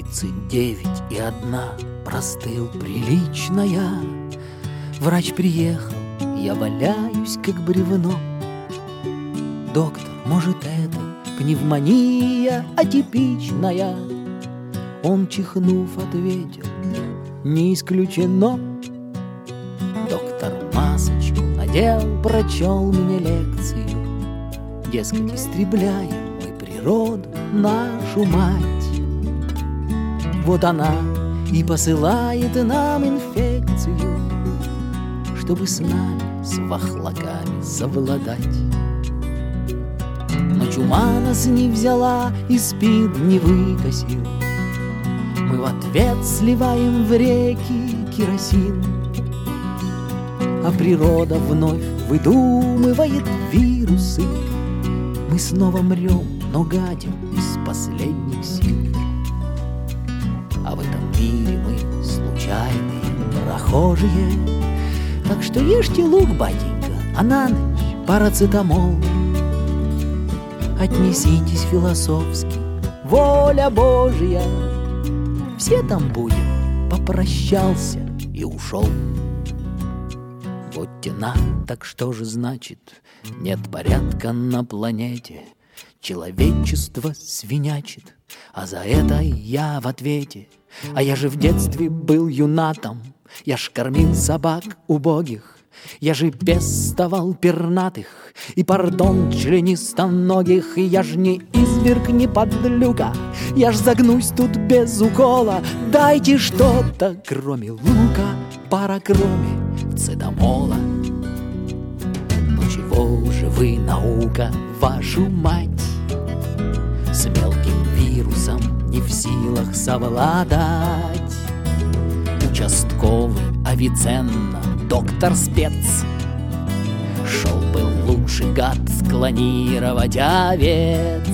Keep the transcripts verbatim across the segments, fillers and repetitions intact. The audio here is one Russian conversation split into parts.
Тридцать девять и одна, простыл приличная. Врач приехал, я валяюсь, как бревно. Доктор, может, это пневмония атипичная? Он, чихнув, ответил: не исключено. Доктор масочку надел, прочел мне лекцию. Дескать, истребляем мы природу, нашу мать. Вот она и посылает нам инфекцию, чтобы с нами, с вахлаками, совладать. Но чума нас не взяла и СПИД не выкосил. Мы в ответ сливаем в реки керосин, а природа вновь выдумывает вирусы. Мы снова мрем, но гадим из последних сил. А в этом мире мы случайные прохожие. Так что ешьте лук, батенька, а на ночь парацетамол. Отнеситесь философски, воля Божья. Все там будем, попрощался и ушел. Вот тена, так что же значит нет порядка на планете? Человечество свинячит, а за это я в ответе. А я же в детстве был юнатом, я ж кормил собак убогих, я же пестовал пернатых и, пардон, членистоногих. И я ж не изверг, не подлюка, я ж загнусь тут без укола. Дайте что-то, кроме лука, пара кроме цетамола. Ну чего же вы, наука, вашу мать, с мелким вирусом не в силах совладать? Участковый Авиценна, доктор спец, шел бы лучше, гад, склонировать овец.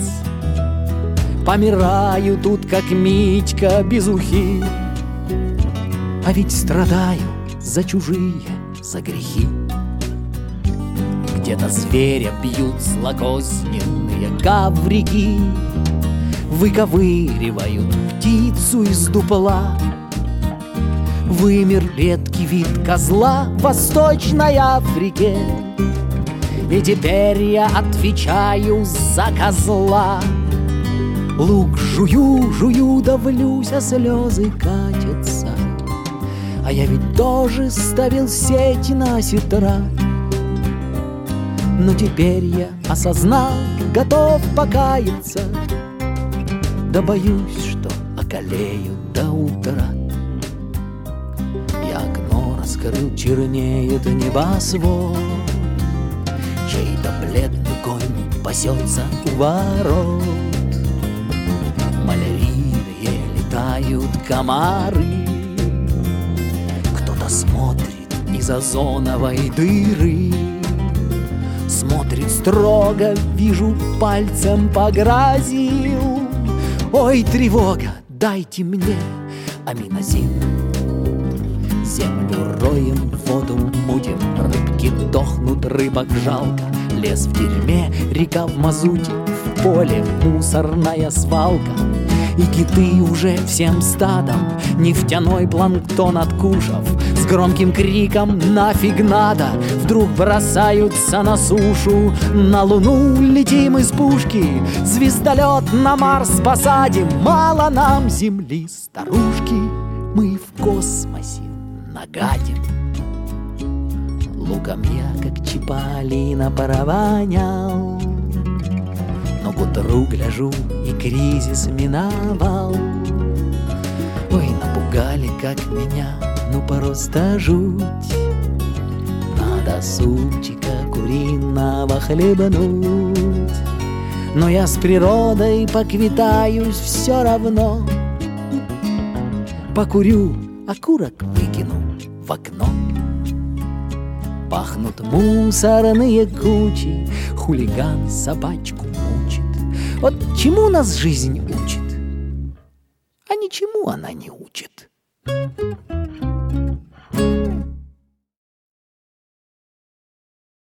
Помираю тут, как Митька без ухи, а ведь страдаю за чужие, за грехи. Где-то зверя бьют злокозненные коврики, выковыривают птицу из дупла. Вымер редкий вид козла в Восточной Африке, и теперь я отвечаю за козла. Лук жую, жую, давлюсь, а слезы катятся. А я ведь тоже ставил сеть на сетра. Но теперь я осознал, готов покаяться, да боюсь, что околею до утра. Я окно раскрыл, чернеет небосвод, чей-то бледный конь пасется у ворот. Малярийные летают комары, кто-то смотрит из озоновой дыры. Смотрит строго, вижу, пальцем погрозил. Ой, тревога, дайте мне аминозин. Землю роем, воду мутим, рыбки дохнут, рыбок жалко. Лес в дерьме, река в мазуте, в поле мусорная свалка. И киты уже всем стадом, нефтяной планктон откушав, с громким криком «нафиг надо!» вдруг бросаются на сушу. На Луну летим из пушки, звездолет на Марс посадим. Мало нам Земли, старушки, мы в космосе нагадим. Луком я, как Чиполлино, провонял, но к утру гляжу, и кризис миновал. Ой, напугали, как меня, ну просто жуть. Надо супчика куриного хлебнуть. Но я с природой поквитаюсь все равно. Покурю, окурок выкину в окно. Пахнут мусорные кучи, хулиган собачку мучит. Вот чему нас жизнь учит? А ничему она не учит.